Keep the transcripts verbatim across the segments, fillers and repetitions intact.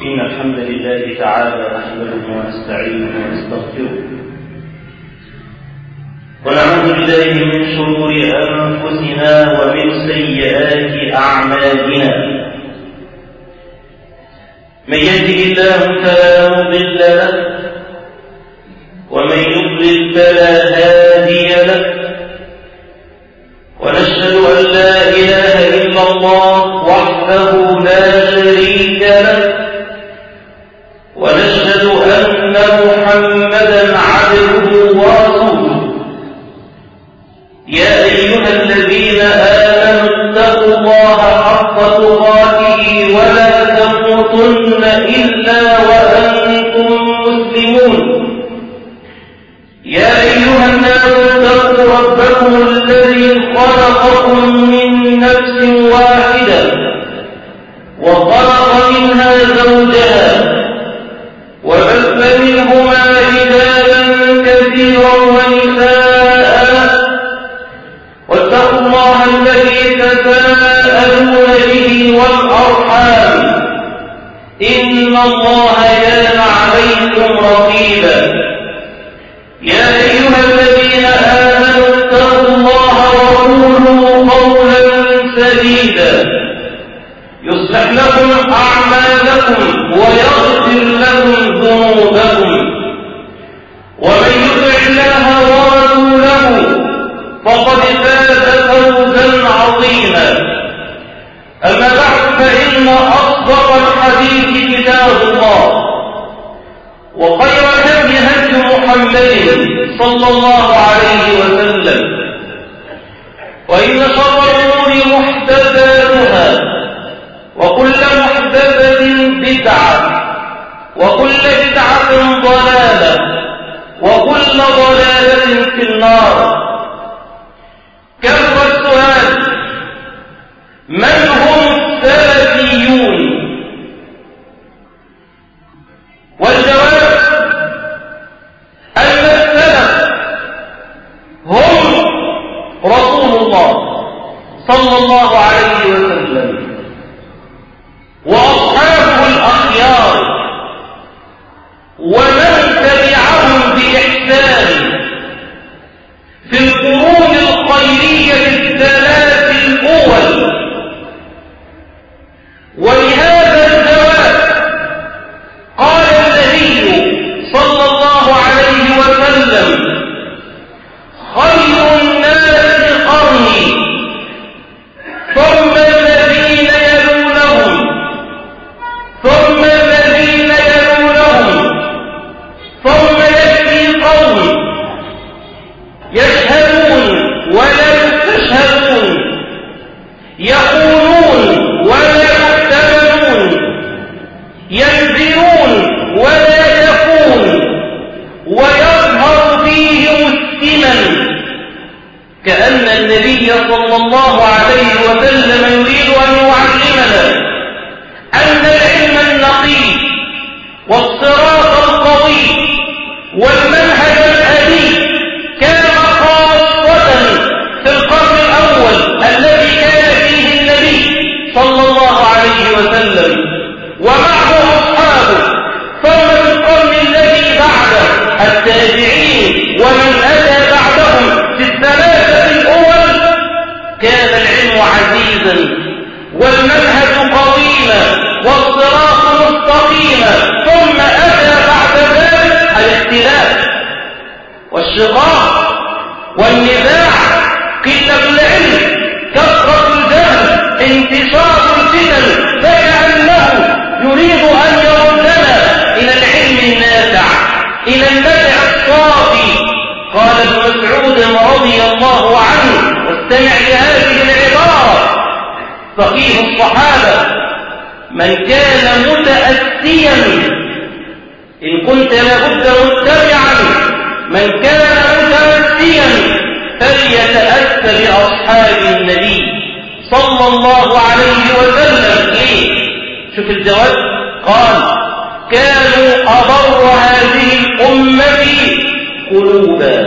إن الحمد لله تعالى نحمده ونستعينه ونستغفره ونعوذ بالله من شرور أنفسنا ومن سيئات أعمالنا. من يهده الله فلا مضل له ومن يضلل فلا هادي له، ونشهد أن لا إله إلا الله وحده لا شريك له، ونشهد أن محمدا عبده ورسوله. يا أيها الذين آمنوا اتقوا الله حق تقاته ولا تموتن إلا وأنتم مسلمون. يا أيها الناس اتقوا ربكم الذي خلقكم من نفس واحدة وخلق منها زوجها وبث منهما رجالا كثيرا ونساء، واتقوا الله الذي تساءلون به والأرحام إن الله كان عليكم رقيبا. يا أيها الذين آمنوا اتقوا الله وقولوا قولا سديدا يصلح لكم أعمالكم ويغفر لكم ذنوبكم، ومن يطع الله ورسوله فقد فاز فوزا عظيما. أما بعد، فإن أصدق الحديث كتاب الله، وخير الهدي هدي محمد صلى الله عليه وسلم، وإن شر الأمور محدثاتها، وكل محدثة بدعة، وكل بدعة ضلالة، وكل ضلالة في النار. كثر السؤال: من هم السلفيون؟ والجواب أن السلف هم رسول الله صلى الله عليه وسلم وأصحابه الأخيار ومن تبعهم بإحسان في القرون الخيرية الثلاث الأول. ولهذا الجواب قال النبي صلى الله عليه وسلم: خير الناس قرني ثم الذين يلونهم ثم الذين يلونهم ثم يأتي قوم يشهدون ولا يستشهدون، يقولون ولا يؤتمنون، ينذرون ولا يكون، ويظهر فيهم السمن. كأن النبي صلى الله عليه وسلم يريد أن يعلمنا أن العلم النقي والصراط القوي والمنهج الهدي كان خاصة في القرن الأول الذي كان فيه النبي صلى الله عليه وسلم ومعه أصحابه، ثم في القرن الذي بعده التابعين ومن أتى بعدهم في الثلاثة الأول كان العلم عزيزا والمنهج قويما والصراط مستقيما. ثم أتى بعد ذلك الاختلاف والشقاق والنزاع، قلة العلم، كثرة الجهل، انتشار الفتن، فكأنه يريد أن يردنا إلى العلم النافع، إلى النفع الصافي. قال ابن مسعود رضي الله عنه، واستمع لهذه العبارة: فقيه الصحابة من كان متأسيا، إن كنت لابد متبعا، من كان متأسيا فليتأسى بأصحاب النبي صلى الله عليه وسلم. ليه؟ شوف الجواب، قال: كانوا أبر هذه الأمة قلوبا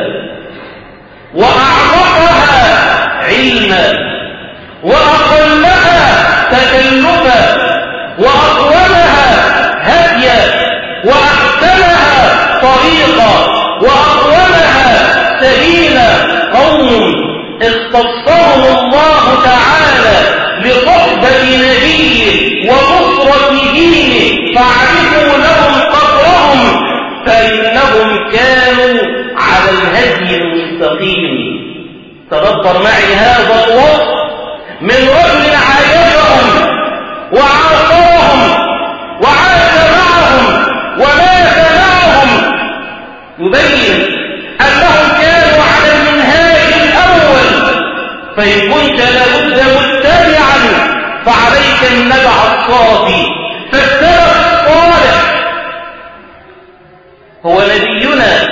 وأعمقها علما وأقلها تكلفا وأطولها فاعرفوا لهم قدرهم فإنهم كانوا على الهدي المستقيم. تدبر معي هذا الوصف من رجل عايشهم وعاصرهم وعاش معهم ومات معهم، يبين أنهم كانوا على المنهاج الأول. فإن كنت لابد متبعا فعليك النبع الصافي، فالسلف الصالح هو نبينا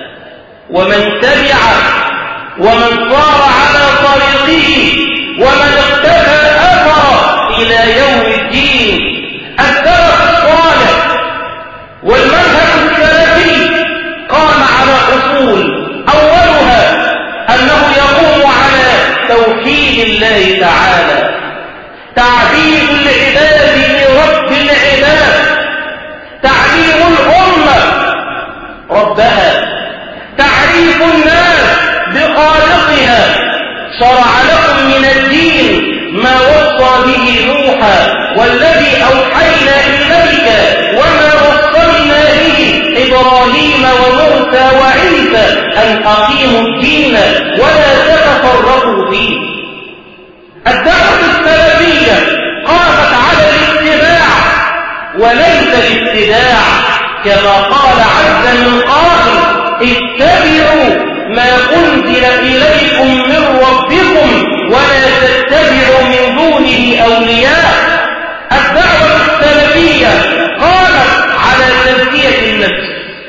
ومن تبعه ومن صار على طريقه ومن اقتفى أثره إلى يوم الدين. السلف الصالح والمنهج السلفي قام على أصول، أولها أنه يقوم على توحيد الله تعالى، تعبيد العباد لرب العباد، تعليم الأمة ربها، تعريف الناس بخالقها. شرع لكم من الدين ما وصى به نوحا والذي أوحينا إليك وما وصينا به إبراهيم وموسى وعيسى أن أقيموا الدين ولا تتفرقوا فيه. الدعوة السلفية قامت على الاتباع وليس الابتداع، كما قال عز من قائل: اتبعوا ما أنزل إليكم من ربكم ولا تتبعوا من دونه أولياء. الدعوة السلفية قامت على تزكية النفس،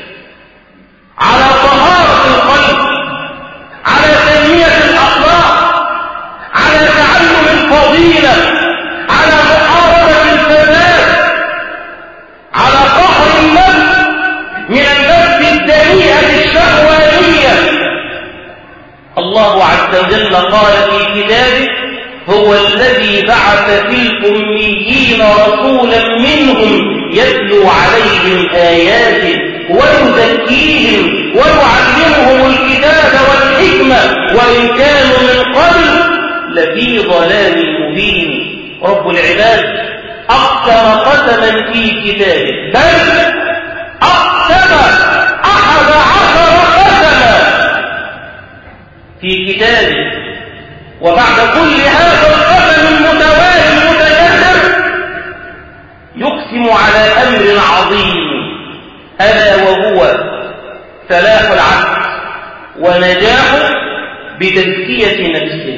على طهارة القلب، على تنمية الأخلاق، على تعلم الفضيلة، على محاربة الفساد، على قهر النفس من النفس الدنيئة الشهوانية. الله عز وجل قال في كتابه: هو الذي بعث في الأميين رسولا منهم يتلو عليهم آياته ويزكيهم ويعلمهم الكتاب والحكمة وإن كانوا من قبل لفي ضلال مبين. رب العباد أقسم قسما في كتابه، بل أقسم أحد عشر قسما في كتابه، وبعد كل هذا القسم المتوالي المتكرر يقسم على أمر عظيم، ألا وهو فلاح العبد ونجاحه بتزكية نفسه،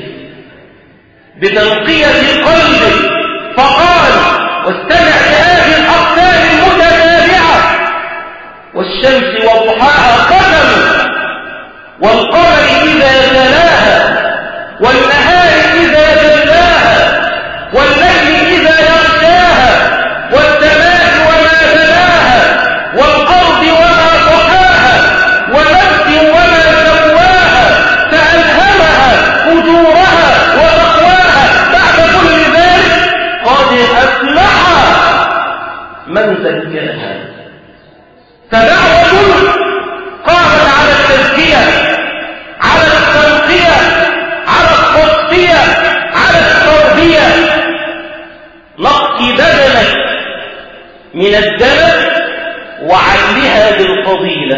بتنقية قلبه. فقال: واستمع لهذه الأقسام المتتابعة: والشمس وضحاها قسم، والقمر إذا تلاها، والنهار إذا جلاها، والليل إذا يغشاها، والسماء وما بناها، والأرض وما طحاها، ونفس وما سواها، فألهمها فجورها وتقواها. بعد كل ذلك قد أفلح من زكاها. فدعوة قامت على التزكية، على التنقية، على التصفية، على التربية. نقي بدنك من الدنس وعلها بالفضيلة.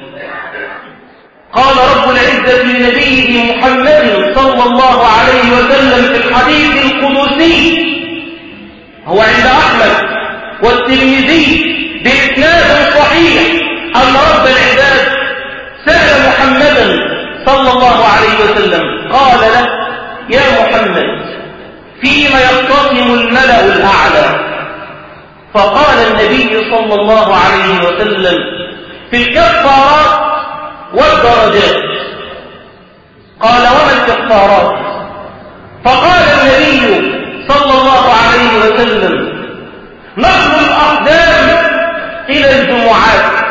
قال رب العزة لنبيه محمد صلى الله عليه وسلم في الحديث القدسي، هو عند أحمد والترمذي بإسناد صحيح، أن رب العباد سأل محمدا صلى الله عليه وسلم قال له: يا محمد، فيما يقتسم الملأ الأعلى؟ فقال النبي صلى الله عليه وسلم: في الكفارات والدرجات. قال: وما الكفارات؟ فقال النبي صلى الله عليه وسلم: نقل الأقدام إلى الجمعات،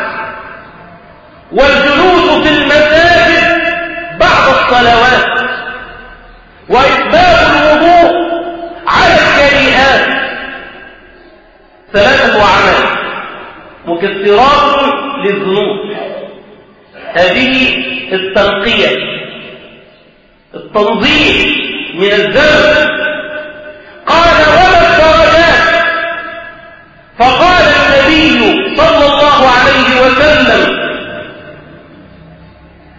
والجلوس في المساجد بعد الصلوات، وإسباب الوضوء على الكريهات. ثلاثة أعمال مكفرات للذنوب. هذه التنقية، التنظيف من الذنب. قال: وما الدرجات؟ فقال النبي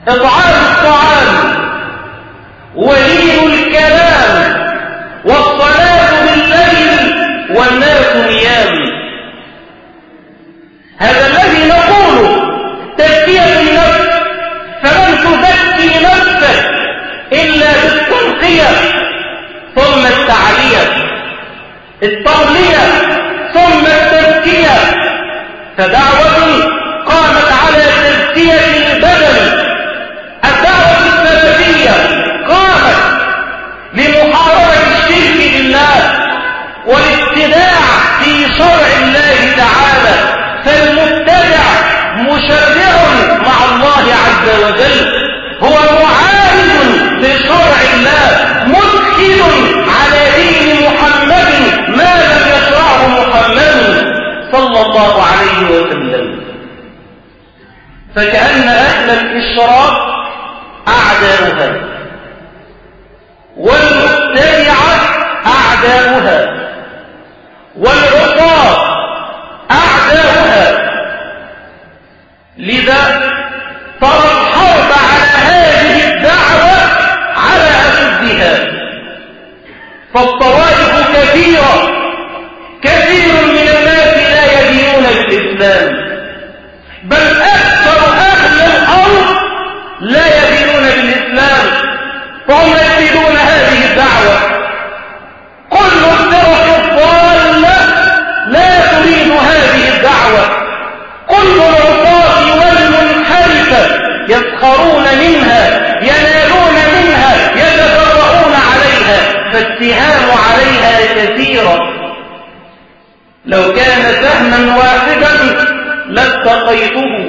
إطعام الطعام ولين الكلام والصلاة بالليل والناس نيام. هذا الذي نقوله تزكية النفس، فلن تزكي نفسك إلا بالتنقية ثم التعلية، التضلية ثم التزكية. فدعوة قامت على تزكية البدن، الدعوة السلفية قامت لمحاربة الشرك بالله والابتداع في شرع الله تعالى. فالمبتدع مشرع مع الله عز وجل، هو معارض لشرع الله، مدخل على دين محمد ما لم يشرعه محمد صلى الله عليه وسلم. فكأن أهل الإشراك أعداؤها والمبتدعة أعداؤها والعصاة أعداؤها. لذا ترى الحرب على هذه الدعوة على أشدها، فالطوائف كثيرة، كثير من الناس لا يدينون بالإسلام، بل أكثر أهل الأرض لا يدينون بالإسلام، فهم يريدون هذه الدعوة. كل الفرق الضالة لا تريد هذه الدعوة، كل العصاة والمنحرفة يسخرون منها، ينالون منها، يتفرعون عليها، فالسهام عليها كثيرة. لو كان سهما واحدا لاتقيته،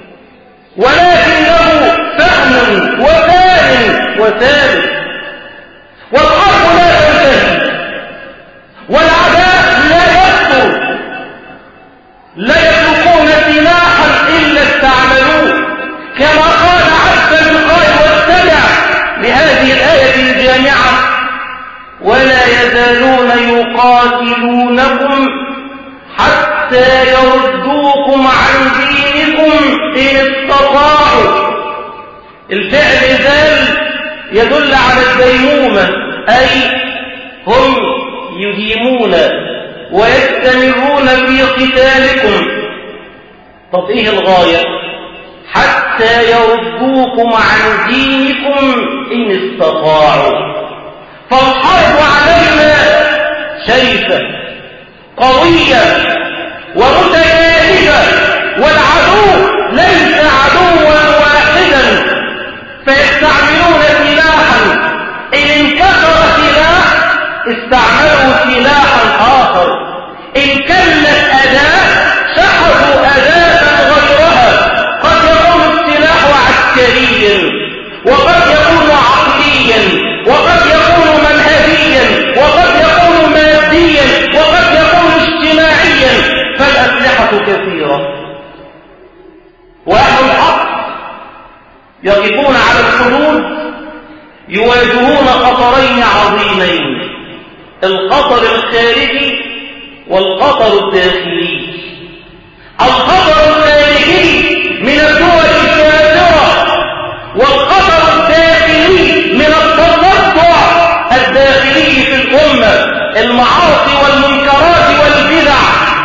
ولكنه سهم وثان وثالث، والحرب لا تنتهي والعداء لا يكثر، لا يملكون سلاحا إلا استعملوه، كما قال عز القائل واستمع لهذه الآية الجامعة: ولا يزالون يقاتلونكم حتى يردوكم عن دينكم إن استطاعوا. الفعل ذال يدل على الديمومة، أي هم يديمون ويستمرون في قتالكم. طب إيه الغاية؟ حتى يردوكم عن دينكم إن استطاعوا. فالحرب علينا شريفة قوية ومتجاهلة، والعدو ليس عدوا واحدا، فيستعملون سلاحا، إن انكسر سلاح استعملوا سلاحا آخر، إن كلت أداة شحذوا أداة غيرها. قد يكون السلاح عسكريا، وقد يكون عقليا، وقد يكون منهجيا، وقد يكون ماديا، وقد يكون اجتماعيا، فالأسلحة كثيرة. وأهل الحق يقفون على الحدود يواجهون خطرين عظيمين: الخطر الخارجي والخطر الداخلي. الخطر الخارجي من الدول الكافرة، والخطر الداخلي من التطبع الداخلي في الأمة، المعاصي والمنكرات والبدع.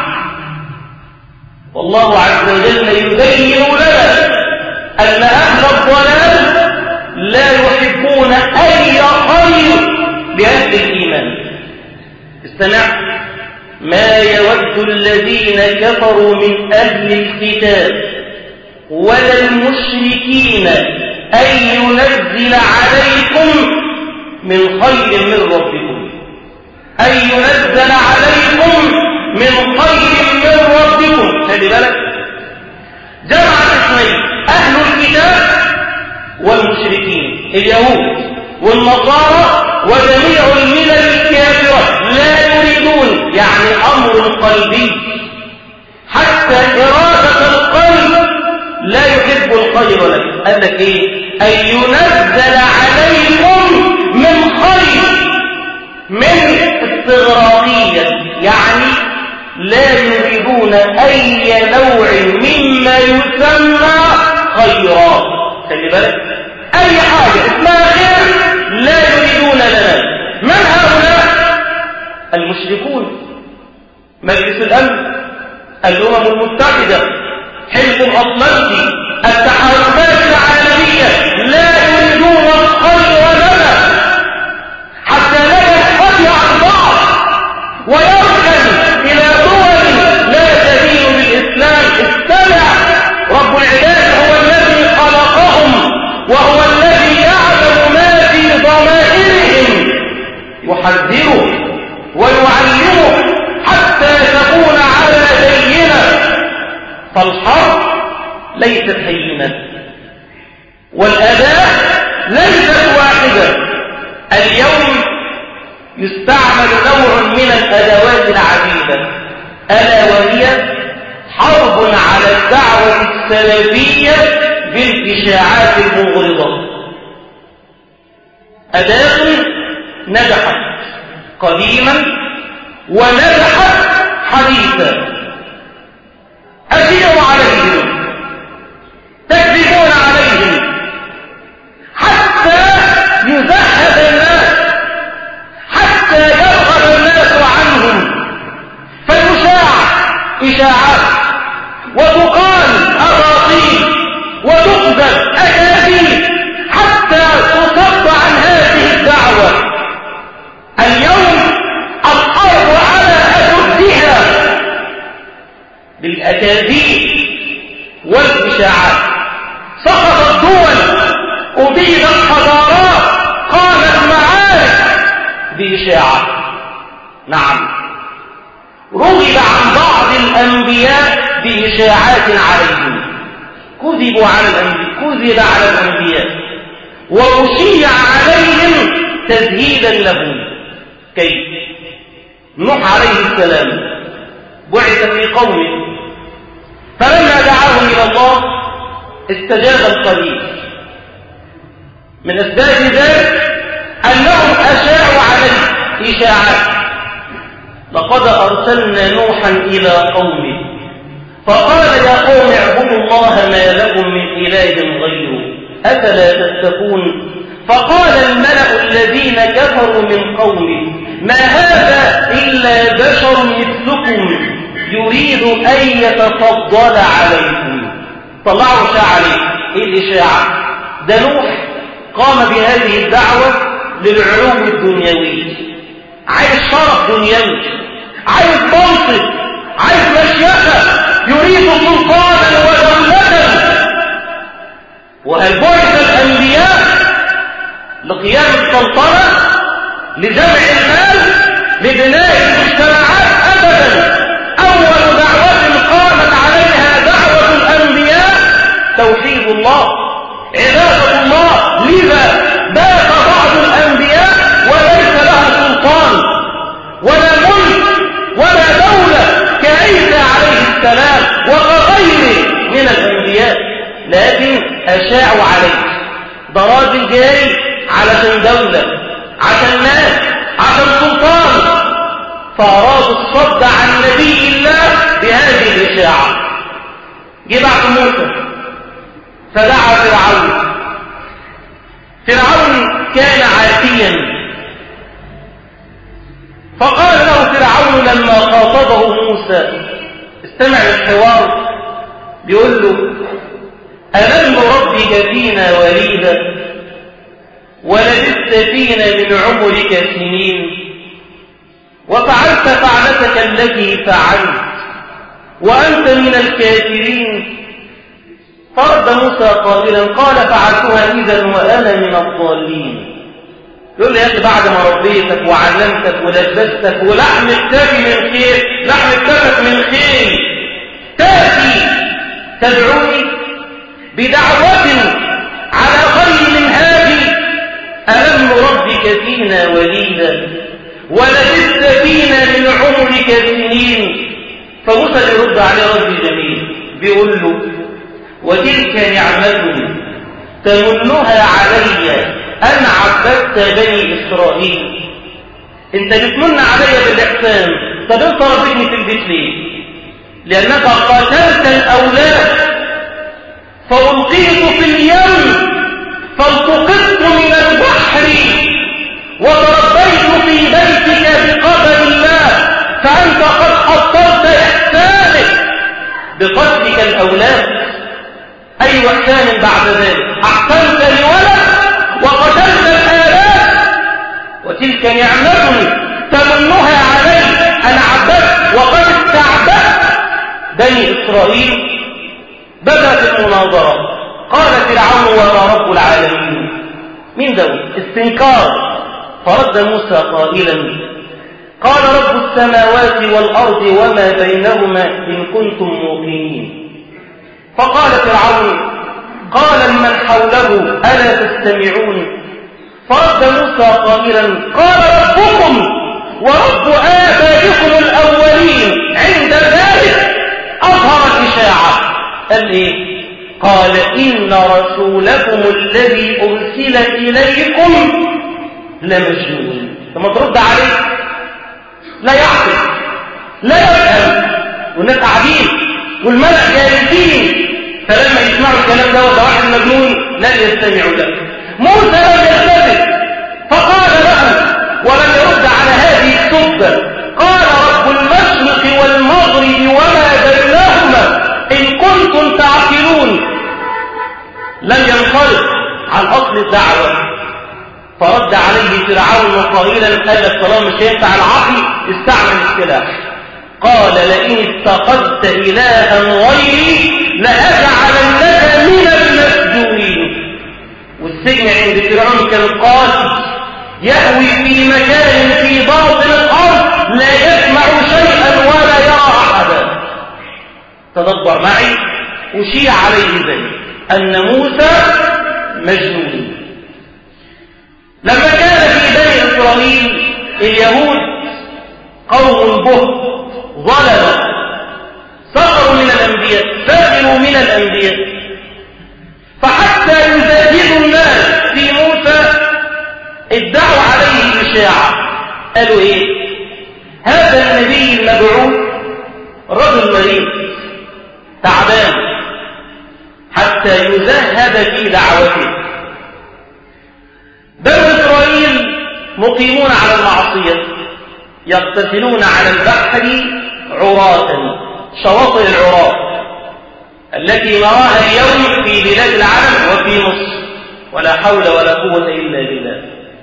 والله عز وجل يبين لنا أن أهل الضلال لا يحبون أي خير لأهل الإيمان. استمع: ما يود الذين كفروا من أهل الكتاب ولا المشركين أن ينزل عليكم من خير من ربكم، أن ينزل عليكم من خير من ربكم. خلي بالك، جمع اثنين: أهل الكتاب والمشركين، اليهود والنصارى وجميع الملل الكافرة لا يريدون، يعني أمر قلبي، حتى إرادة القلب لا يحب الخير لك. قال لك إيه؟ أن ينزل عليكم من خير، من استغراقية، يعني لا يريدون أي نوع مما يسمى خيرات. خلي خلي بالك، أي حاجة اسمها خير لا يريدون لنا. من هؤلاء؟ المشركون، مجلس الأمن، الأمم المتحدة، حزب الأطلنطي، التحالفات العالمية، لا يريدون الخير لنا حتى لا ينفتح عن بعض ويركن إلى دول لا تدين بالإسلام. استمع، رب العباد هو الذي خلقهم وهو الذي يعلم ما في ضمائرهم، يحذره ويعلمه حتى تكون على بينة. فالحرب ليست هينة والأداة ليست واحدة. اليوم يستعمل نوع من الأدوات العديدة، ألا وهي حرب على الدعوة السلفية بالإشاعات المغرضة. أداة نجحت قديما ونجحت حديثا. أشيروا عليهم، تكذبون عليهم حتى يزهد الناس، حتى يرغب الناس عنهم، فيشاع إشاعات وتقال أراضي وتكذب أكاذيب حتى تصد عن هذه الدعوة. اليوم الحرب على أشدها بالأكاذيب والإشاعات. سقطت دول، أبيدت حضارات، قامت معارك بإشاعات. نعم، رغب عن بعض الأنبياء بإشاعات عليهم، كذبوا على الأنبياء، كذب على الأنبياء وأشيع عليهم تزهيدا لهم. كيف؟ نوح عليه السلام بعث في قومه، فلما دعاهم إلى الله استجاب القليل. من أسباب ذلك أنهم أشاعوا عليه إشاعات. لقد أرسلنا نوحا إلى قومه فقال يا قوم اعبدوا الله ما لكم من إله غيره أفلا تتقون. فقال الملأ الذين كفروا من قومه ما هذا إلا بشر مثلكم يريد أن يتفضل عليكم. طلعوا إشاعة عليه. إيه الإشاعة؟ ده نوح قام بهذه الدعوة للعلوم الدنيوي، عايز شرف دنيوي، عايز منصب، عايز مشيخة، يريد سلطانا ودولة. وهل بعث الأنبياء لقيام السلطنة، لجمع المال، لبناء المجتمعات؟ أبدا. أول دعوة قامت عليها دعوة الأنبياء توحيد الله، عبادة الله. لذا بات بعض الأنبياء وليس لها سلطان ولا ملك ولا دولة كعيسى عليه السلام وغيره من الأنبياء، لكن أشاعوا عليه. ده راجل جاي علشان دولة، عشان ناس، عشان سلطان، فأرادوا الصد عن نبي الله بهذه الإشاعة. جه بعد موسى فدعا فرعون. فرعون كان عاتيا، فقال له فرعون لما خاطبه موسى، استمع للحوار، بيقول له ألم نربك فينا وليدا ولبثت فينا من عمرك سنين وفعلت فعلتك التي فعلت وأنت من الكافرين. فرد موسى قائلا قال فعلتها إذا وأنا من الضالين. يقول لي يا أخي بعد ما ربيتك وعلمتك ولبستك ولحم التاج من خير، لحم التاجك من خير، تأتي تدعوني بدعوة على غير منهاجي؟ ألم نربك فينا وليدا ولبثت فينا من عمرك سنين. فموسى يرد عليه رد جميل، بيقول له وتلك نعمة تمنها علي أن عبدت بني إسرائيل. انت بتمن علي بالإحسان، طب انت ربيتني في البيت ليه؟ لأنك قتلت الأولاد فألقيت في اليم بقتلك الأولاد، أي إحسان بعد ذلك؟ أحسنت لولد وقتلت الآلاف، وتلك نعمة تمنها علي أن عبدت وقد استعبدت بني إسرائيل. بدأت المناظرة. قال فرعون وما رب العالمين؟ مين ده؟ استنكار. فرد موسى قائلا قال رب السماوات والأرض وما بينهما إن كنتم موقنين. فقال فرعون قال لمن حوله ألا تستمعون؟ فرد موسى قائلا قال ربكم ورب آبائكم الأولين. عند ذلك أظهر الإشاعة. قال إيه؟ قال إن رسولكم الذي أرسل إليكم لمجنون. ثم ترد عليه لا يعقل لا يفهم، والناس قاعدين والملأ جالسين، فلما يسمعوا الكلام ده وده واحد مجنون لن يستمعوا له. موسى لم يلتفت فقال له ولم يرد على هذه السبة. قال رب المشرق والمغرب وما بينهما إن كنتم تعقلون. لم ينصرف عن أصل الدعوة. فرد عليه فرعون قائلا قال السلام مش هينفع العقل، استعمل السلاح. قال لئن اتخذت إلها غيري لأجعلنك من المسجونين. والسجن عند فرعون كان قاسي، يهوي في مكان في باطن الأرض لا يسمع شيئا ولا يرى أحدا. تدبر معي. أشيع عليه ذلك أن موسى مجنون. لما كان في بني إسرائيل اليهود قوم به ظلموا، سخروا من الأنبياء، سخروا من الأنبياء، فحتى يزاهدوا الناس في موسى ادعوا عليه إشاعة. قالوا إيه؟ هذا النبي المبعوث رجل مريض تعبان حتى يزهد في دعوته. بني إسرائيل مقيمون على المعصية، يقتتلون على البحر عراة، شواطئ العراة التي نراها اليوم في بلاد العالم وفي مصر، ولا حول ولا قوة إلا بالله.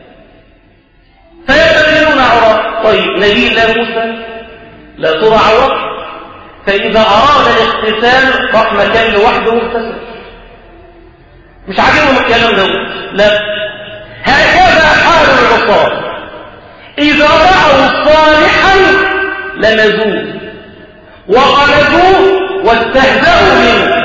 فيقتتلون عراة. طيب نبي الله موسى لا ترى عورة، فإذا أراد الاغتسال راح مكان لوحده واغتسل. مش عاجبهم الكلام ده. لا، هكذا حال العصاة، إذا رأوا صالحا لنزوه وقلدوه واستهزأوا منه،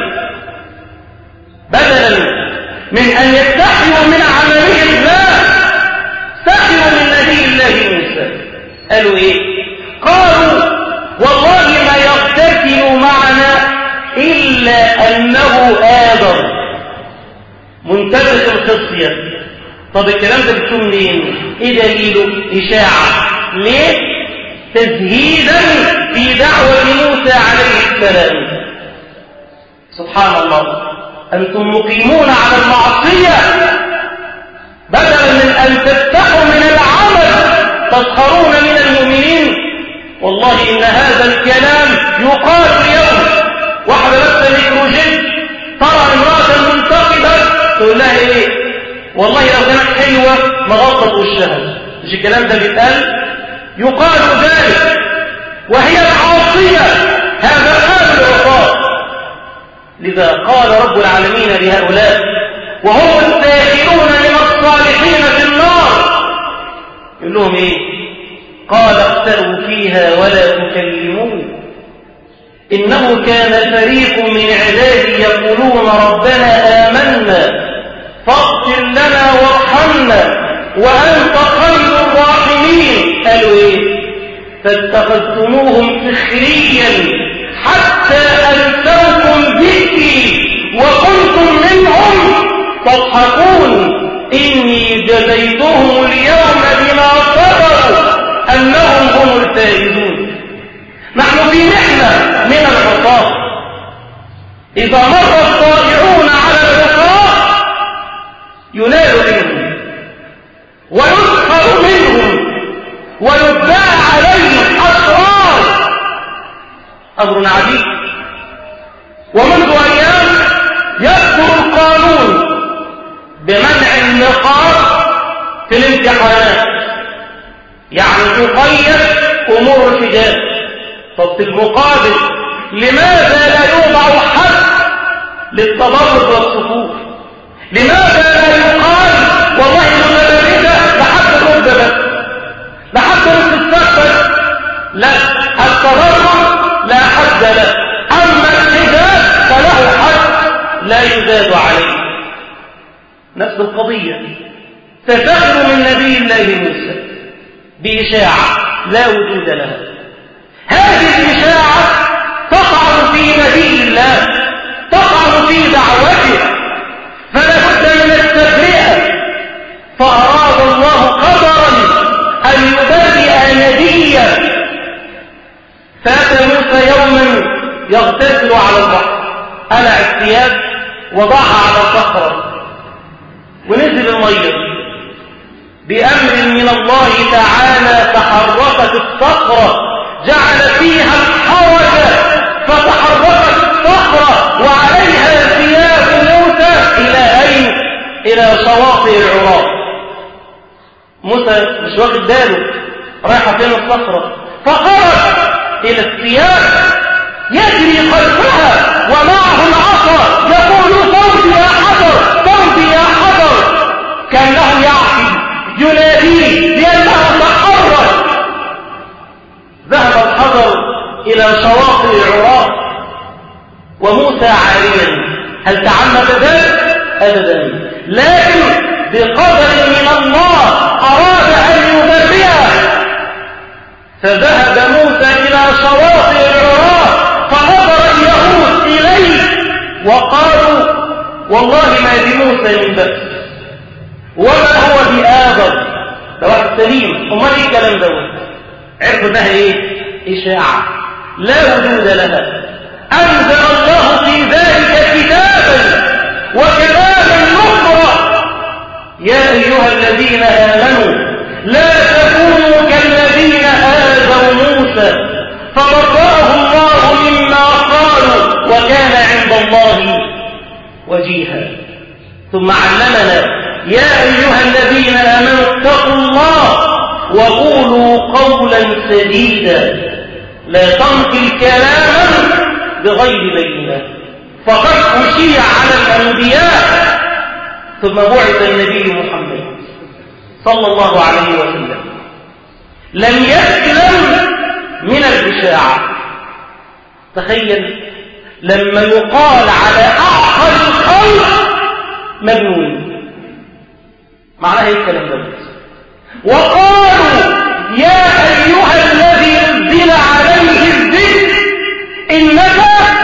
بدلا من أن يستحيوا من عمله الله استحيوا من نبي الله موسى. قالوا إيه؟ قالوا والله ما يقتتل معنا إلا أنه آدم منتبه الخصية. طب الكلام ده بتكون منين؟ ايه دليله؟ إشاعة. ليه؟ تزهيدا في دعوة موسى عليه السلام. سبحان الله، أنتم مقيمون على المعصية بدلا من أن تفتحوا من العمل تسخرون من المؤمنين. والله إن هذا الكلام يقال اليوم. واحدة لابسة ميكروجيت ترى امرأة منتقبة تقول لها ايه؟ والله لو كانت حلوة ما غطت وشها. مش الكلام ده بيتقال؟ يقال ذلك وهي العاصية. هذا حال العصاة. لذا قال رب العالمين لهؤلاء وهم الداخلون من الصالحين في النار، يقول لهم ايه؟ قال اختلوا فيها ولا تكلمون إنه كان فريق من عبادي يقولون ربنا آمنا فاغفر لنا وارحمنا وأنت خير الراحمين. قالوا إيه؟ فاتخذتموهم سخريا حتى أنسوكم ذكري وكنتم منهم تضحكون إني جزيتهم اليوم بما صبروا أنهم هم الفائزون. نحن في محنة من العصاة. إذا مر الطائعون على العصاة ينال منهم ويسخر منهم ويدعى عليهم أسرار. أمر عجيب. ومنذ أيام يذكر القانون بمنع النقاط في الامتحانات، يعني تقيد أمور الرجال. طب في المقابل لماذا لا يوضع حد للتبرج والصفوف؟ لماذا لا يقال والله المدرسة لحد الركبة بس، لحد نصف بس؟ لا، التبرج لا حد له، أما الحجاب فله حد لا يزاد عليه. نفس القضية تفهم من نبي الله موسى بإشاعة لا وجود لها. هذه الإشاعة تقع في نبي الله، تقع في دعوته، فلا بد من التفرئة. فأراد الله قدرا أن يبرئ نبيا. فأتى موسى يوما يغتسل على البحر، قلع الثياب وضعها على الصخرة ونزل المية بأمر من الله تعالى، تحركت الصخرة، جعل فيها الحركة فتحركت الصخرة وعليها ثياب موسى. إلى أين؟ إلى شواطئ العراق. موسى مش واخد باله رايحة فين الصخرة، فخرج إلى الثياب يجري خلفها ومعه العصا يقول صوتي يا حجر، صوتي يا حجر، كأنه يعصي يناديه لأنها تحرك. ذهب الحجر إلى شواطئ العراق وموسى عاريا. هل تعمد ذلك؟ أبدا، لكن بقدر من الله أراد أن يبرئه. فذهب موسى إلى شواطئ العراق فنظر اليهود إليه وقالوا والله ما بموسى من بأس وما هو بآبر. ده واحد سليم، امال ايه الكلام دوت؟ عرفوا انها ايه؟ إشاعة لا وجود لها. أنزل الله في ذلك كتابا وكلاما نكرا. يا أيها الذين آمنوا لا تكونوا كالذين آذوا موسى فبرأه الله مما قالوا وكان عند الله وجيها. ثم علمنا يا أيها الذين آمنوا اتقوا الله وقولوا قولا سديدا لا تنقل كلاما بغير بينه فقد أشيع على الأنبياء. ثم بعث النبي محمد صلى الله عليه وسلم لم يسلم من الإشاعة. تخيل لما يقال على أعقل الخلق مجنون، معناه ايه الكلام ده؟ وقالوا يا أيها الذي نزل عليه الذكر إنك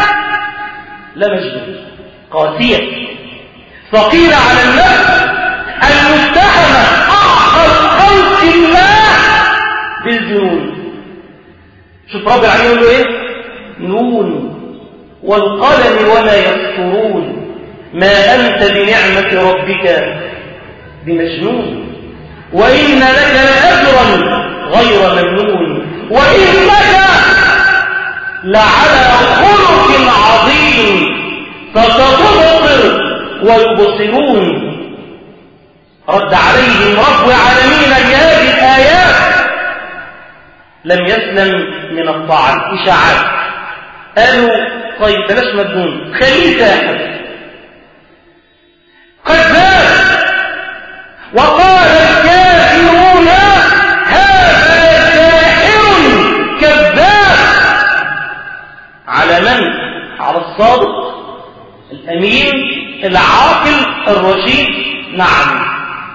لمجنون. قاسية ثقيلة على النفس المتهمة أعقل خلق الله بالجنون. شوف رب العالمين يقول له ايه؟ نون والقلم وما يسطرون ما أنت بنعمة ربك بمجنون وإن لك لأجرا غير ممنون وإنك لعلى خلق عظيم فستبصر ويبصرون. رد عليهم رب العالمين بهذه الآيات. لم يسلم من الطعن، إشاعات. قالوا طيب بلاش مجنون، خليه ساحر كذاب. وقال الكافرون هذا ساحر كذاب. على من؟ على الصادق الأمين العاقل الرشيد. نعم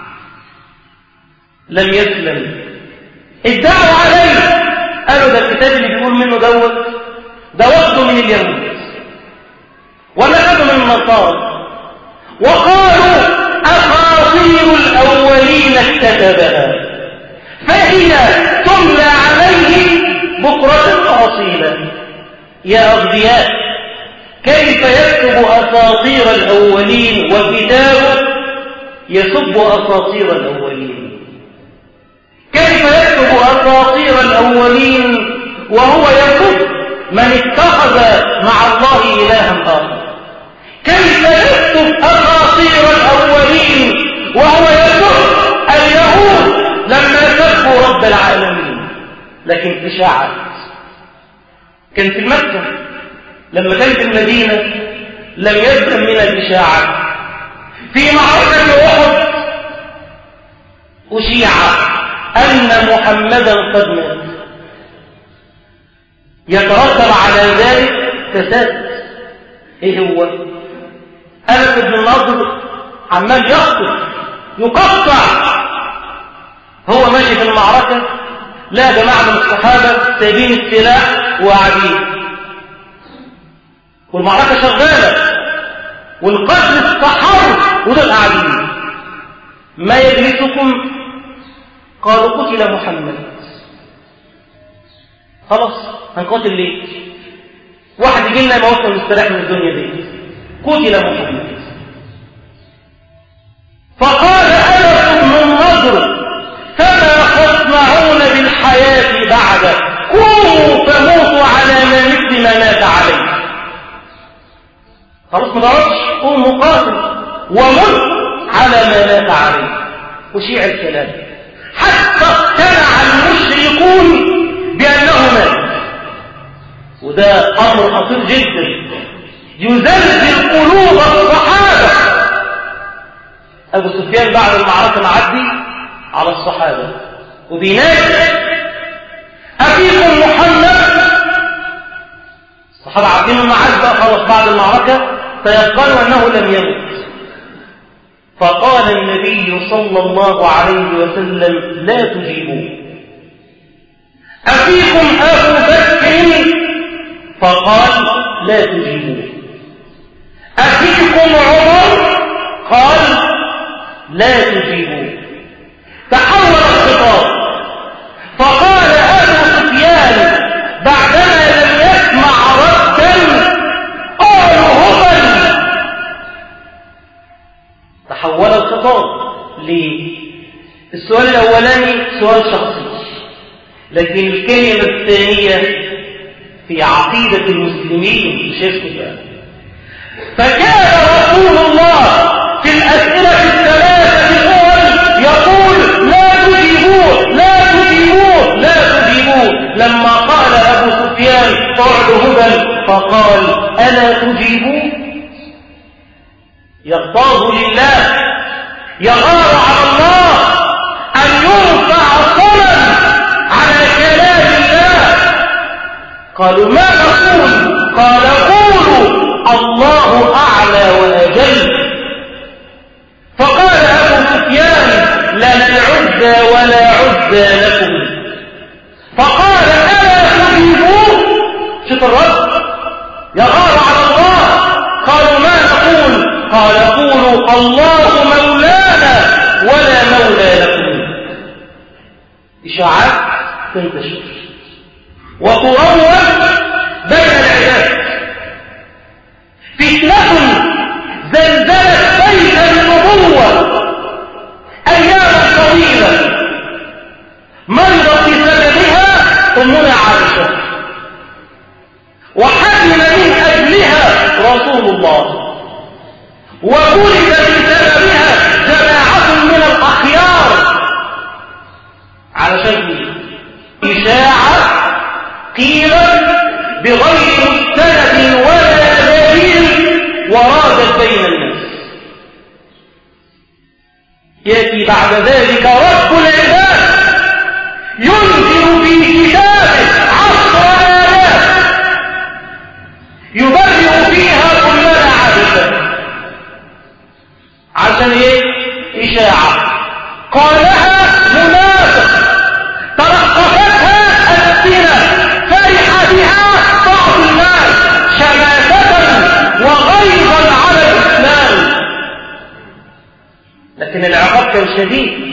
لم يسلم. ادعوا عليه، قالوا ده الكتاب اللي بيقول منه دوت ده واخده من اليهود ولا خده من النصارى، وقالوا أساطير الأولين اكتتبها فهي تملى عليه بكرة وأصيلا. يا أغبياء، كيف يكتب أساطير الأولين وكتابه يسب أساطير الأولين؟ كيف يكتب أساطير الأولين وهو يسب من اتخذ مع الله إلها آخر؟ لكن إشاعات. كان في مكة لما كان في المدينة لم يسلم من الإشاعات. في معركة أحد أشيع أن محمدا قد مات، يترتب على ذلك فساد. إيه هو؟ أنس بن النضر عمال يقتل يقطع، هو ماشي في المعركة، لا جماعة من الصحابة سايبين السلاح وقاعدين، والمعركة شغالة والقتل استحر ودول قاعدين. ما يجلسكم؟ قالوا قتل محمد. خلاص هنقاتل ليه؟ واحد يجي لنا يموتنا ونستريح من الدنيا دي. قتل محمد. فقال أنس بن النضر فما تصنعون بالحياة بعد؟ قوموا فموتوا على ما مثل ما مات عليه. خلاص ما ضربش، قوموا قاتل ومت على ما مات عليه. وشيع الكلام حتى اقتنع المشركون بأنه مات. وده أمر خطير جدا يزلزل قلوب الصحابة. أبو سفيان بعد المعركة معدي على الصحابة وبينادي أفيكم محمد؟ الصحابة عارفين المعركة خلاص بعد المعركة فيقنوا أنه لم يمت. فقال النبي صلى الله عليه وسلم لا تجيبوه. أفيكم أبو بكر؟ فقال لا تجيبوه. أفيكم عمر؟ قال لا تجيبوه. تحول الخطاب فقال أبو سفيان بعدما لم يسمع ردا قالوا هبل. تحول الخطاب. ليه؟ السؤال الأولاني سؤال شخصي، لكن الكلمة الثانية في عقيدة المسلمين مش اسمه. فكان رسول الله في الأسئلة الثلاثة الأول يقول لا تجيبوه لا تجيبوه لا تجيبوه. لما قال أبو سفيان قعد هبل فقال ألا تجيبوه؟ يغتاظ لله، يغار على الله أن يرفع صنم على كلام الله. قالوا ما نقول؟ قال قولوا الله أعلى وأجل. فقال أبو سفيان لنا العزى ولا عزى لكم. فقال ألا تجيبوه؟ شوف الرد يغار على الله. قالوا ما نقول؟ قال قولوا الله مولانا ولا مولى لكم. إشاعات تنتشر وتروج بين العباد. فتنة زلزلت بيت النبوة أياما طويلة مرضت بسببها أمنا عائشة وحزن من أجلها رسول الله، وولد بسببها جماعة من الأخيار على شكل إشاعة قيلت بغير مستند ولا دليل وراجت بين الناس. يأتي بعد ذلك رب العباد ينزل في كتابه عشر آيات يبرئ فيها كلنا عبثا. عشان ايه؟ إشاعة قالها منافق تلقفتها ألسنة فرح بها بعض الناس شماتة وغيظا على الإسلام، لكن العقاب كان شديد.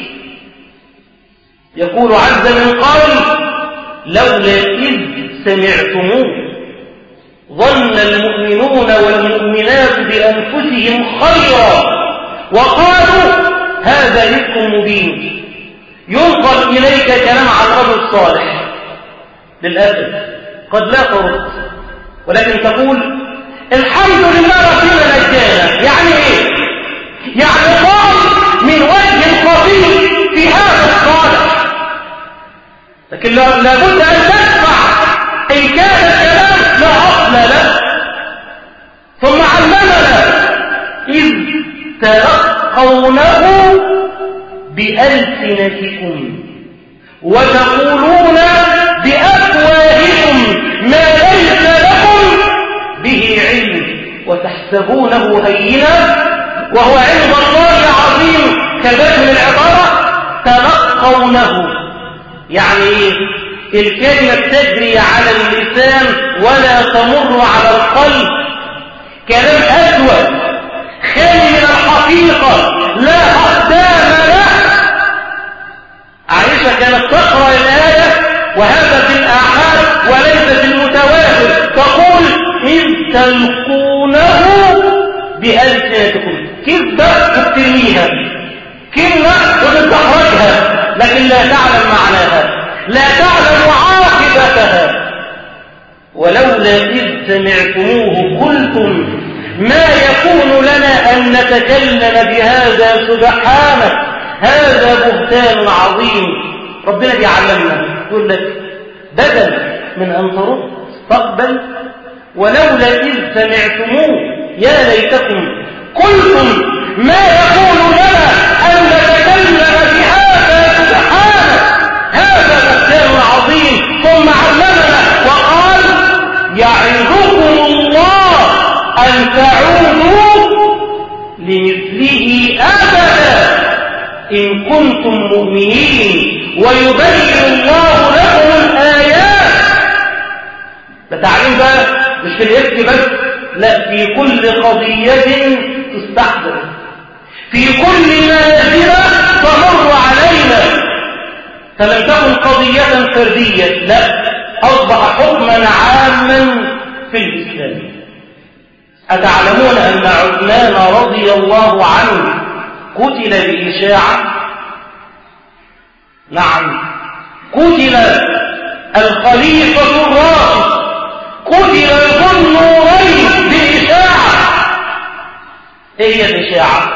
يقول عز من قائل لولا إذ سمعتموه ظن المؤمنون والمؤمنات بأنفسهم خيرا وقالوا هذا إفك مبين. ينقل إليك كلام عن رجل صالح للأسف قد لا ترد، ولكن تقول الحمد لله ربنا نجانا. يعني ايه؟ يعني قام من وجه خفيف في هذا الصالح. لكن لابد أن تدفع إن كان الكلام لا أصل له. ثم علمنا إذ تلقونه بألسنتكم وتقولون بأفواهكم ما ليس لكم به علم وتحسبونه هينا وهو عند الله عظيم. كبدل العبارة تلقونه، يعني الكلمة تجري على اللسان ولا تمر على القلب، كلام أسود خالي من الحقيقة لا أقدام له. عائشة كانت تقرأ الآية وهذا في الآحاد وليس في المتواتر، تقول إذ تلقونه بألسنتكم، كذبة تبتليها، كلمة وتستخرجها لكن لا تعلم معناها، لا تعلم عاقبتها. ولولا إذ سمعتموه قلتم ما يكون لنا أن نتكلم بهذا سبحانه هذا بهتان عظيم. ربنا بيعلمنا يقول لك بدل من أن ترد فاقبل. ولولا إذ سمعتموه يا ليتكم قلتم ما يكون لنا أن نتكلم بهذا سبحانه هذا بهتان عظيم. ثم علمنا وقال يعظكم الله أن تعودوا لمثله أبدا إن كنتم مؤمنين ويبين الله لكم الآيات. ده تعليم بقى مش في الإفك بس، لا، في كل قضية تستحضر، في كل نازلة تمر علينا، فلم تكن قضية فردية، لا، أصبح حكما عاما في الإسلام. أتعلمون أن عثمان رضي الله عنه قتل بإشاعة؟ نعم، قتل الخليفة الراشد، قتل ذو النورين بإشاعة. إيه هي الإشاعة؟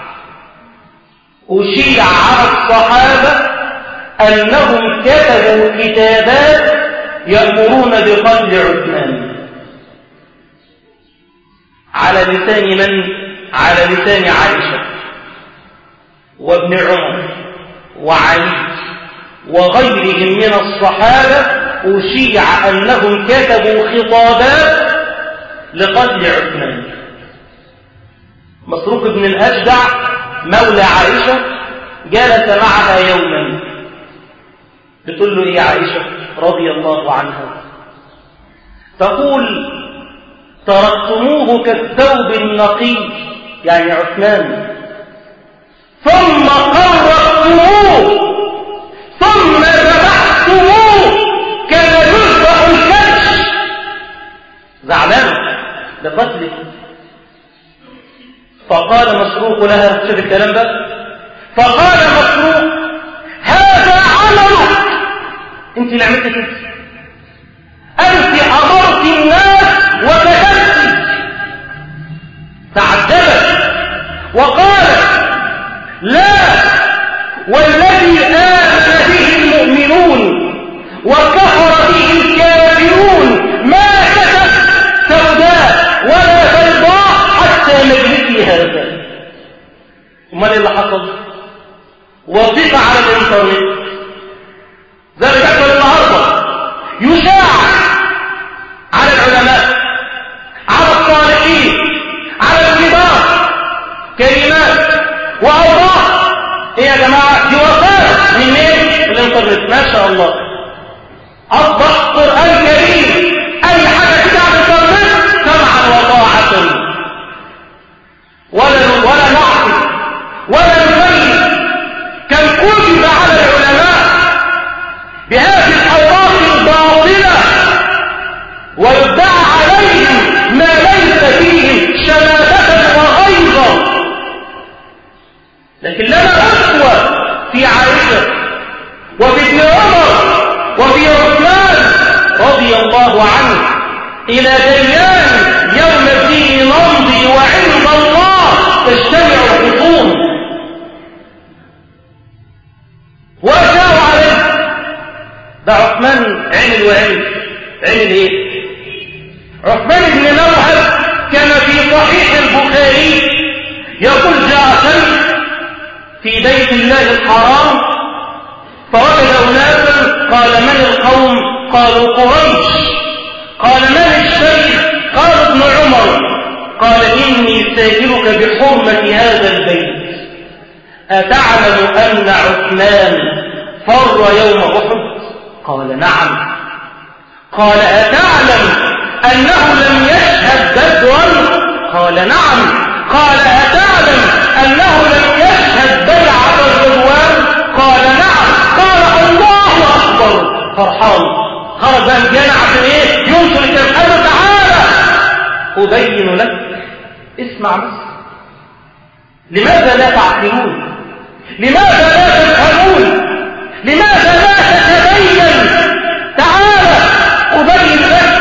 أشيع على الصحابة أنهم كتبوا كتابات يأمرون بقتل عثمان على لسان من؟ على لسان عائشة وابن عمر وعلي وغيرهم من الصحابة. أشيع أنهم كتبوا خطابات لقتل عثمان. مسروق بن الأجدع مولى عائشة جلس معها يوما، بتقول له إيه عائشة رضي الله عنها؟ تقول تركتموه كالثوب النقي، يعني عثمان، ثم قررتموه ثم ذبحتموه كما يذبح الكبش. زعلان لقتله. فقال مسروق لها، شوف الكلام ده، فقال مسروق هذا عملك، انت اللي عملت كده، انت امرت الناس وكتبت. تعجبت وقالت لا، والذي آمن به المؤمنون وكفر به الكافرون ما كتب سوداء ولا بيضاء حتى مجلسي هذا. امال ايه اللي حصل؟ وظيفة على الانترنت زي ما بيحصل النهارده، يشاع على العلماء، على الصالحين، على الكبار، كلمات وأوراق. ايه يا جماعة؟ دي وصايا من مين؟ الانترنت. ما شاء الله، أصبح قرآن كريم أي حاجة كده على الانترنت سمعا وطاعة، ولا ولا نعقل ولا نبين. كان كتب على العلماء بهذه الأوراق الباطلة ويدعى عليهم ما ليس فيهم شماتة وغيظا. لكن لنا أسوة في عائشة وفي ابن عمر وفي عثمان رضي الله عنه. إلى ديان يوم الدين نمضي وعند الله تجتمع الخصوم. وأشاروا عليه ده عثمان عمل وعمل عمل ايه؟ عثمان بن موهب كان في صحيح البخاري يقول جاء شيخ في بيت الله الحرام فوجد أناسا، قال من القوم؟ قالوا قريش. قال من الشيخ؟ قال ابن عمر. قال إني سائلك بحرمة هذا البيت، أتعلم أن عثمان فر يوم أحد؟ قال نعم. قال أتعلم أنه لم يشهد بدرا؟ قال نعم. قال أتعلم أنه لم يشهد بيعة الرضوان؟ قال نعم. قال الله أكبر، فرحان خرج بقى الجامع عشان ايه؟ ينشر الكلام. قال تعالى أبين لك، اسمع بس. لماذا لا تعقلون؟ لماذا لا تفهمون؟ لماذا لا تتبين؟ تعالى أبين لك.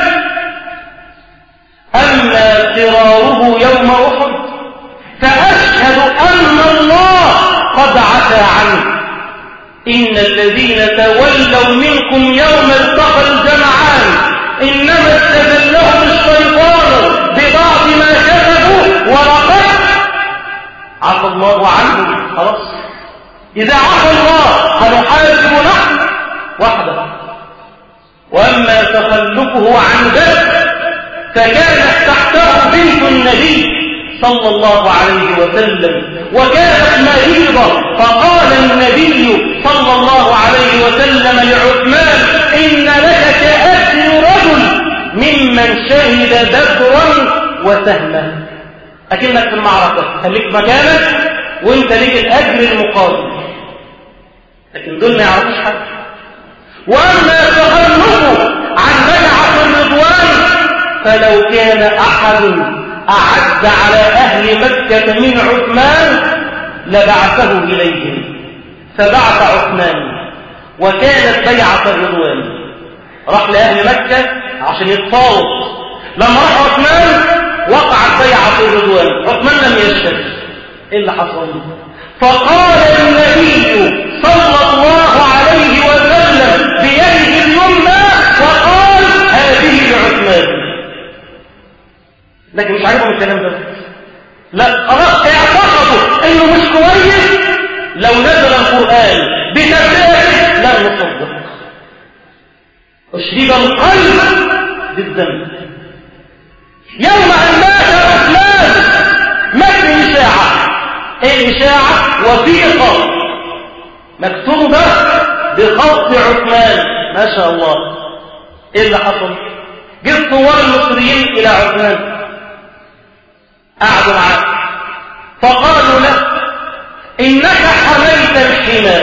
أما فراره يوم أحد فأشهد أن الله قد عفى عنه. إن الذين تولوا منكم يوم التقى الجمعان إنما استزلهم الشيطان ببعض ما كسبوا ولقد عفى الله عنهم. خلاص، إذا عفى الله هنحاسب نحن وحده. وأما تخلفه عن ذلك فكانت تحته بنت النبي صلى الله عليه وسلم وكانت مريضة، فقال النبي صلى الله عليه وسلم لعثمان إن لك كأجر رجل ممن شهد بدرا وسهما. أكنك في المعركة، خليك مكانك وانت ليك الأجر المقابل، لكن دول ما يعرفوش حاجة. وأما تخلفه عن بيعة الرضوان فلو كان أحد أعز على أهل مكة من عثمان لبعثه إليهم، فبعث عثمان وكانت بيعة الرضوان. راح لأهل مكة عشان يتفاوض. لما راح عثمان وقعت بيعة الرضوان، عثمان لم يشهد. إيه اللي حصل؟ فقال النبي صلى الله عليه وسلم بيده اليمنى وقال هذه لعثمان. لكن مش عارفهم الكلام ده. لا خلاص اعتقدوا انه مش كويس. لو نزل القرآن بتفسيره لا نصدق. اشرب القلب بالذنب. يوم ان مات عثمان مات إشاعة. ايه الإشاعة؟ وثيقة مكتوبة بخط عثمان. ما شاء الله. ايه اللي حصل؟ جه ثوار المصريين الى عثمان، قعدوا معاه فقالوا له إنك حميت الحمى،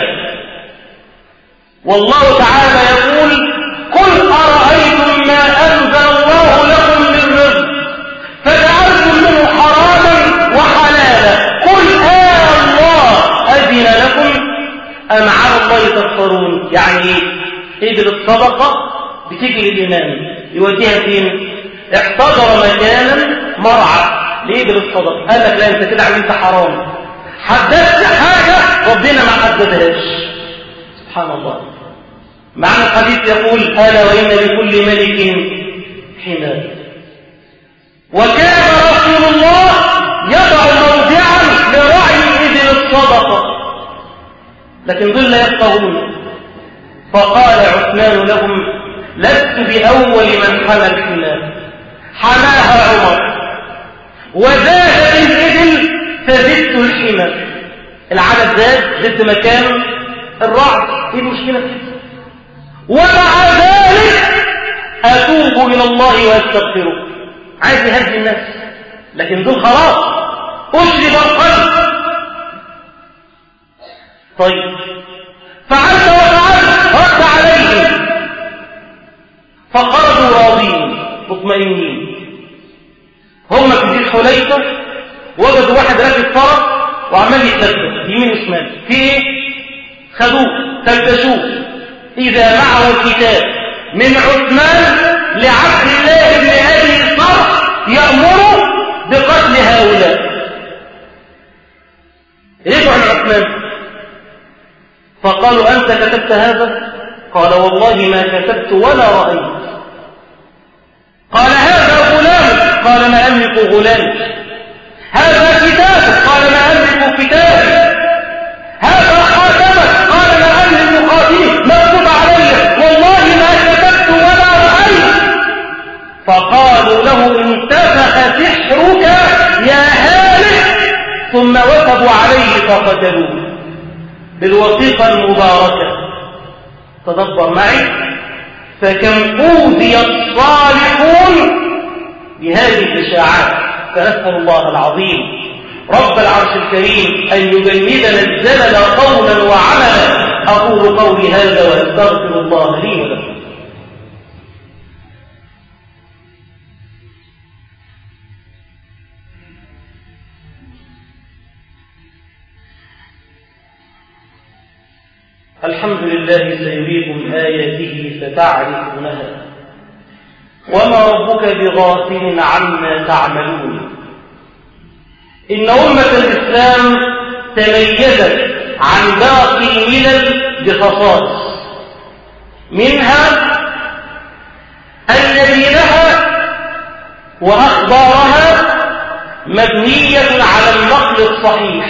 والله تعالى يقول قل أرأيتم ما أنزل الله لكم من رزق فجعلتم منه حراما وحلالا قل آه الله أذن لكم أم على الله تكفرون. يعني ايه؟ إذن الصدقة بتيجي للإمام يوديها فين؟ احتضر مكانا مرعى ليه بالصدق؟ قال لك لا انت كده عملت حرام. حددت حاجة ربنا ما حددهاش. سبحان الله. معنى الحديث يقول ألا وإن لكل ملك حماه. وكان رسول الله يضع موضعا لرعي إذن الصدقة، لكن دول لا يفقهون. فقال عثمان لهم لست بأول من حمى الحماه، حماها عمر وزاد الإبل فزدت الحمى. العدد زاد، زدت مكان الرعد. ايه المشكلة كده؟ ومع ذلك أتوب إلى الله وأستغفره. عايز يهدي الناس، لكن دول خلاص أشرب القلب. طيب فعلت وفعلت رد عليهم فخرجوا راضين مطمئنين. هم في ذي الحليفة وجدوا واحد راكب فرس وعمال يتلبس يمين وشمال. في ايه؟ خدوه فتشوه إذا معه كتاب من عثمان لعبد الله بن أبي الصرح يأمره بقتل هؤلاء. رجعوا لعثمان فقالوا أنت كتبت هذا؟ قال والله ما كتبت ولا رأيت. قال هذا غلام، قال ما أملك غلام. هذا كتاب، قال ما أملك كتابي. هذا خاتمك، قال ما أملك خاتمي، مكتوب علي والله ما كتبت ولا رأيت. فقالوا له انتفخ سحرك يا هالك، ثم وثبوا عليه فقتلوه بالوثيقة المباركة. تدبر معي، فكم أوذي الصالحون بهذه الإشاعات. فنسأل الله العظيم رب العرش الكريم أن يجنبنا الزلل قولا وعملا. أقول قولي هذا وأستغفر الله لي ولكم. الحمد لله سيريكم آياته فتعرفونها وما ربك بغافل عما تعملون. إن أمة الإسلام تميزت عن باقي الملل بخصائص، منها أن دينها وأخبارها مبنية على النقل الصحيح،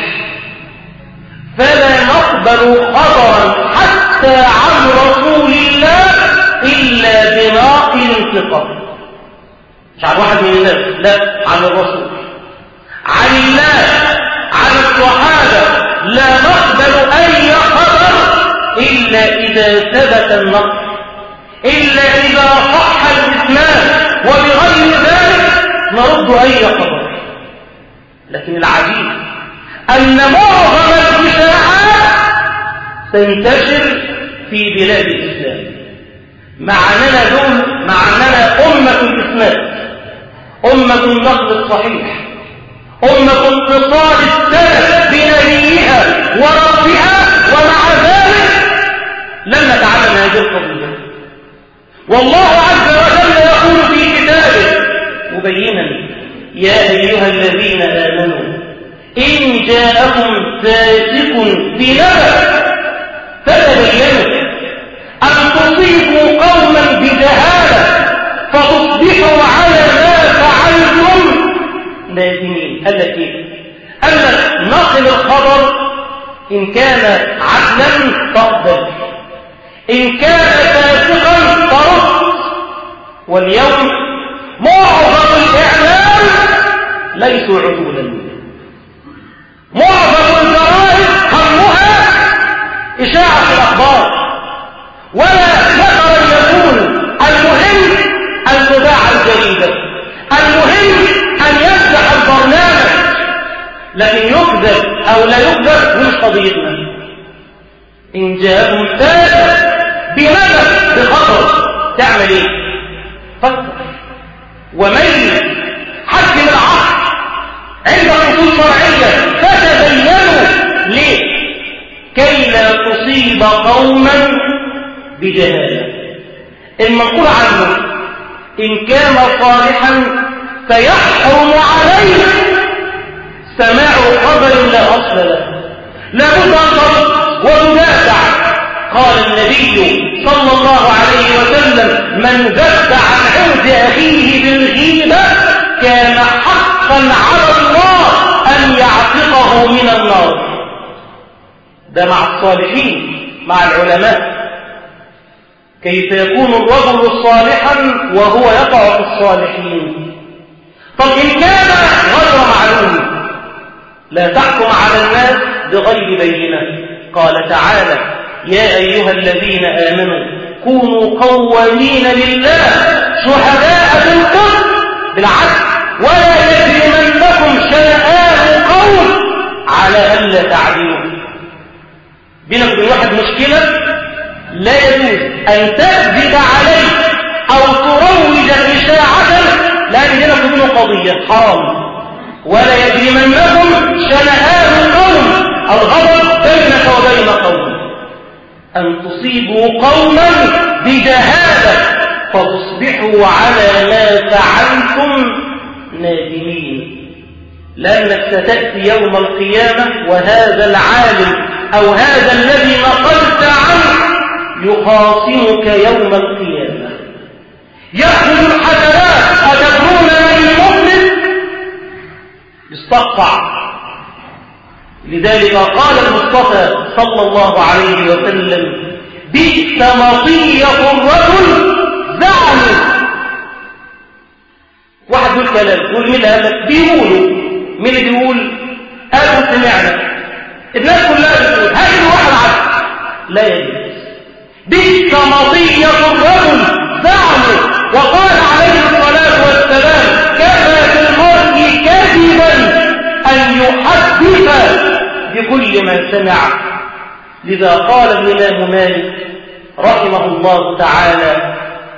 فلا نقبل خبرا حتى عن رسول الله إلا بناقل ثقة. مش عن واحد من الناس، لا، عن الرسول، عن الله، عن الصحابة. لا نقبل أي خبر إلا إذا ثبت النقل، إلا إذا صح الإسلام، وبغير ذلك نرد أي خبر. لكن العجيب أن معظم الإشاعات تنتشر في بلاد الإسلام. مع أننا دول مع أننا أمة الإسلام، أمة النقل الصحيح، أمة اتصال السلف بنبيها وربها، ومع ذلك لم نتعلم هذه القضية. والله عز وجل يقول في كتابه مبينا: يا أيها الذين آمنوا إن جاءكم فاسق بنبأ فتبينوا أن تصيبوا قوما بجهالة فتصبحوا على ما فعلتم نادمين. التي أن نقل الخبر إن كان عدلا تقبل، إن كان فاسقا فرد. واليوم معظم الإعلام ليسوا عدولا، معظم الجرائد همها إشاعة الأخبار، ولا ذكر يكون. المهم أن تباع الجريدة، المهم أن يفتح البرنامج، لكن يكذب أو لا يكذب مش قضيتنا. إن جاءكم فاسق بنبأ بخبر تعمل إيه؟ فكر وميز، حكم العقل عند نصوص شرعية، فتبينوا. ليه؟ كي لا تصيب قوما بجهالة. المنقول عنه إن كان صالحا فيحرم عليه سماع خبر لا أصل له، لابد أن ترد وتدافع. قال النبي صلى الله عليه وسلم: من ذب عن عرض أخيه بالغيبة كان حقا على الله أن يعتقه من النار. ده مع الصالحين، مع العلماء. كيف يكون الرجل صالحا وهو يقع في الصالحين؟ طب إن كان غير معلوم لا تحكم على الناس بغير بينة. قال تعالى: يا أيها الذين آمنوا كونوا قوامين لله شهداء بالقسط بالعدل ولا يجرمنكم شنآن قوم على ألا تعدلوا. بينك وبين واحد مشكلة، لا يجوز أن تكذب عليه أو تروج إشاعة، لأن بينك وبينه قضية حرام. ولا يجرمنكم شنآن قوم، الغضب بينك وبين قوم، أن تصيبوا قوما بجهالة فتصبحوا على ما فعلتم نادمين. لأنك ستأتي يوم القيامة وهذا العالم أو هذا الذي نقلت عنه يخاصمك يوم القيامة يأخذ الحسنات. أتدرون من المفلس؟ يستقطع. لذلك قال المصطفى صلى الله عليه وسلم بئس مطية الرجل زعمه. واحد يقول كلام، يقول مين قال لك؟ بيقولوا. مين اللي بيقول؟ قالوا سمعنا. الناس كلها بتقول، هذه واحد عدل. لا يجوز. بئس مطية الرجل زعمه. وقال عليه الصلاة والسلام كفى بالمرء كذبا أن يحدث بكل ما سمع. لذا قال الإمام مالك رحمه الله تعالى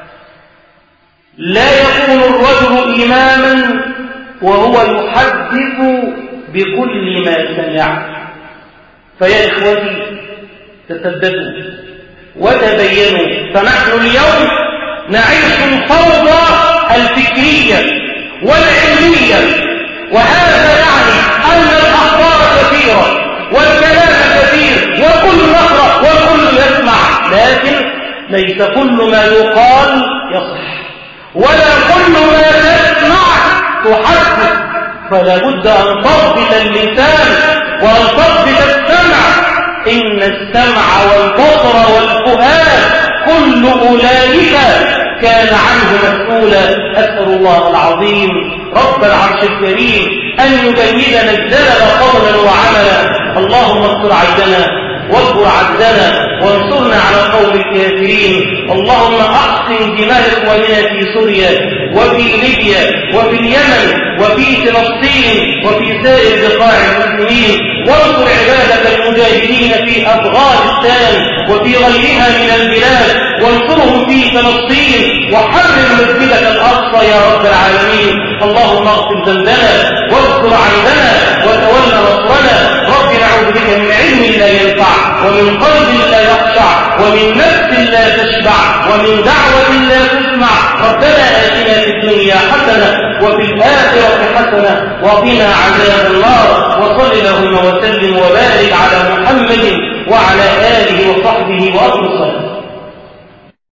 لا يكون الرجل إماما وهو يحدث بكل ما سمع. فيا إخوتي تثبتوا وتبينوا، فنحن اليوم نعيش الفوضى الفكرية والعلمية، وهذا يعني أن الأخبار كثيرة والكلام كثير والكل يقرأ والكل يسمع، لكن ليس كل ما يقال يصح ولا كل ما تسمع تحدث. فلا بد أن تضبط اللسان وأن تضبط السمع. إن السمع والبصر والفؤاد كل أولئك كان عنه مسؤولا. أسأل الله العظيم رب العرش الكريم أن يجيدنا الزلل قولا وعملا. اللهم استر عيدنا واذكر عبدنا وانصرنا على قوم الكافرين. اللهم احسن دماء اخواننا في سوريا وفي ليبيا وفي اليمن وفي فلسطين وفي سائر بقاع المسلمين، وانصر عبادك المجاهدين في افغانستان وفي غيرها من البلاد، وانصرهم في فلسطين، وحرر مسجدك الاقصى يا رب العالمين. اللهم اغفر ذنبنا واذكر عيبنا وتولى نصرنا. رب نعوذ بك من علم لا ينفع ومن قلب لا يخشع ومن نفس لا تشبع ومن دعوة لا تسمع. ربنا آتنا في الدنيا حسنة وفي الآخرة حسنة وقنا عذاب النار. وصل اللهم وسلم وبارك على محمد وعلى آله وصحبه وأصحابه.